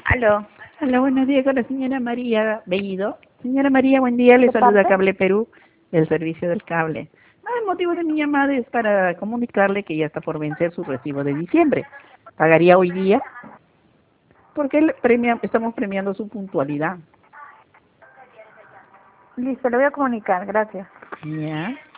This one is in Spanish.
Aló. Hola, buenos días con la señora María Bellido. Señora María, buen día. Le ¿De saluda parte? Cable Perú, del servicio del cable. El motivo de mi llamada es para comunicarle que ya está por vencer su recibo de diciembre. ¿Pagaría hoy día? Porque estamos premiando su puntualidad. Listo, le voy a comunicar. Gracias. ¿Ya?